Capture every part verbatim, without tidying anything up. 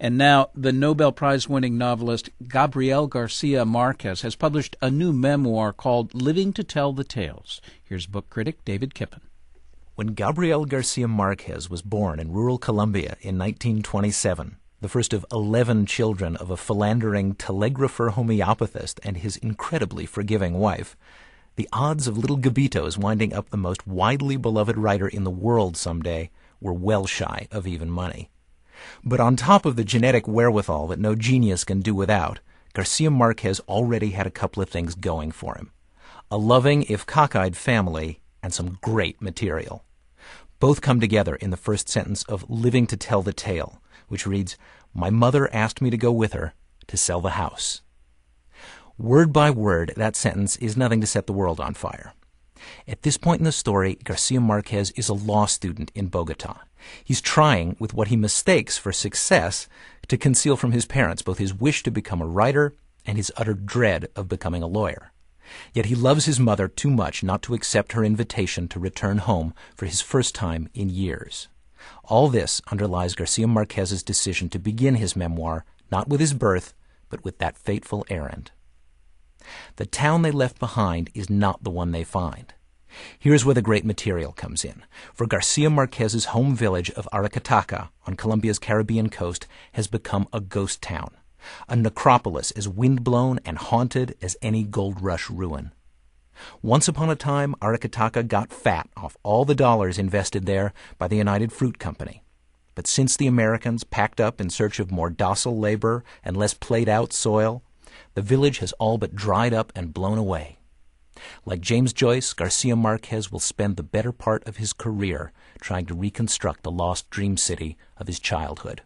And now the Nobel Prize-winning novelist Gabriel Garcia Marquez has published a new memoir called Living to Tell the Tales. Here's book critic David Kippen. When Gabriel Garcia Marquez was born in rural Colombia in nineteen twenty-seven, the first of eleven children of a philandering telegrapher homeopathist and his incredibly forgiving wife, the odds of little Gabitos winding up the most widely beloved writer in the world someday were well shy of even money. But on top of the genetic wherewithal that no genius can do without, Garcia Marquez already had a couple of things going for him. A loving, if cockeyed family, and some great material. Both come together in the first sentence of Living to Tell the Tale, which reads, "My mother asked me to go with her to sell the house." Word by word, that sentence is nothing to set the world on fire. At this point in the story, Garcia Marquez is a law student in Bogota. He's trying, with what he mistakes for success, to conceal from his parents both his wish to become a writer and his utter dread of becoming a lawyer. Yet he loves his mother too much not to accept her invitation to return home for his first time in years. All this underlies Garcia Marquez's decision to begin his memoir not with his birth, but with that fateful errand. The town they left behind is not the one they find. Here's where the great material comes in. For Garcia Marquez's home village of Aracataca on Colombia's Caribbean coast has become a ghost town, a necropolis as windblown and haunted as any gold rush ruin. Once upon a time, Aracataca got fat off all the dollars invested there by the United Fruit Company. But since the Americans packed up in search of more docile labor and less played-out soil, the village has all but dried up and blown away. Like James Joyce, Garcia Marquez will spend the better part of his career trying to reconstruct the lost dream city of his childhood.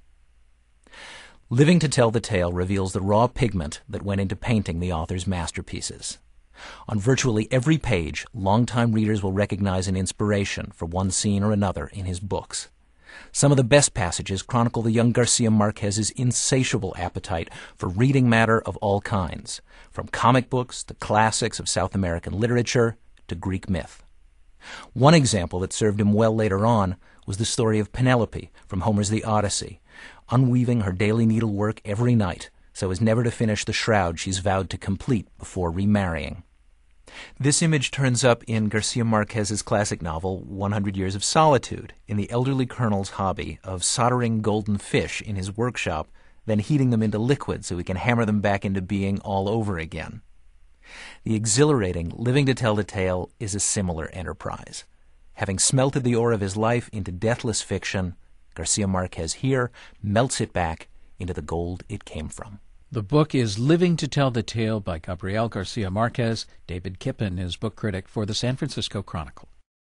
Living to Tell the Tale reveals the raw pigment that went into painting the author's masterpieces. On virtually every page, longtime readers will recognize an inspiration for one scene or another in his books. Some of the best passages chronicle the young Garcia Marquez's insatiable appetite for reading matter of all kinds, from comic books to classics of South American literature to Greek myth. One example that served him well later on was the story of Penelope from Homer's The Odyssey, unweaving her daily needlework every night so as never to finish the shroud she's vowed to complete before remarrying. This image turns up in Garcia Marquez's classic novel, one hundred Years of Solitude, in the elderly colonel's hobby of soldering golden fish in his workshop, then heating them into liquid so he can hammer them back into being all over again. The exhilarating Living to Tell the Tale is a similar enterprise. Having smelted the ore of his life into deathless fiction, Garcia Marquez here melts it back into the gold it came from. The book is Living to Tell the Tale by Gabriel Garcia Marquez. David Kippen is book critic for the San Francisco Chronicle.